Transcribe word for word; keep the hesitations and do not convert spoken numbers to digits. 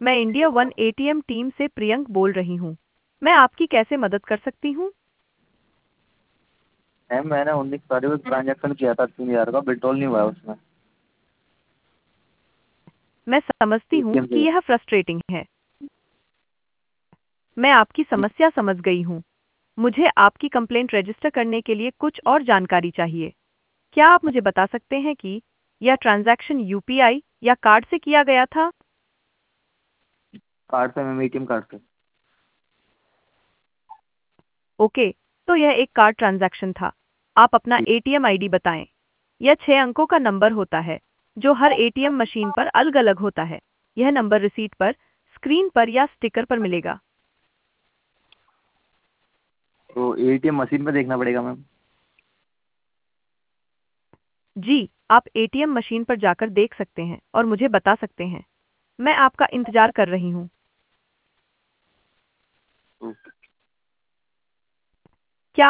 मैं India one ATM team से प्रियंक बोल रही हूँ। मैं आपकी कैसे मदद कर सकती हूँ? मैम मैंने उन्नीस तारीख को ट्रांजेक्शन किया था तीन हज़ार का, विड्रॉल नहीं हुआ उसमें मैं समझती हूँ एटीएम कि से। यह फ्रस्ट्रेटिंग है। मैं आपकी समस्या समझ गई हूँ। मुझे आपकी कंप्लेंट रजिस्टर करने के लिए कुछ और जानकारी चाहिए। क्या आप मुझे बता सकते हैं कि यह ट्रांजैक्शन यूपीआई या कार्ड से किया गया था? कार्ड से मैम, एटीएम कार्ड से। ओके, तो यह एक कार्ड ट्रांजैक्शन था। आप अपना एटीएम आईडी बताएं। यह छह अंकों का नंबर होता है, जो हर एटीएम मशीन पर अलग-अलग होता है। यह नंबर रिसीट पर, स्क्रीन पर या स्टिकर पर मिलेगा। तो एटीएम मशीन पे देखना पड़ेगा मैम? जी, आप एटीएम मशीन पर जाकर देख सकते हैं और मुझे बता सकते हैं। मैं आपका इंतजार कर रही हूँ। ओके।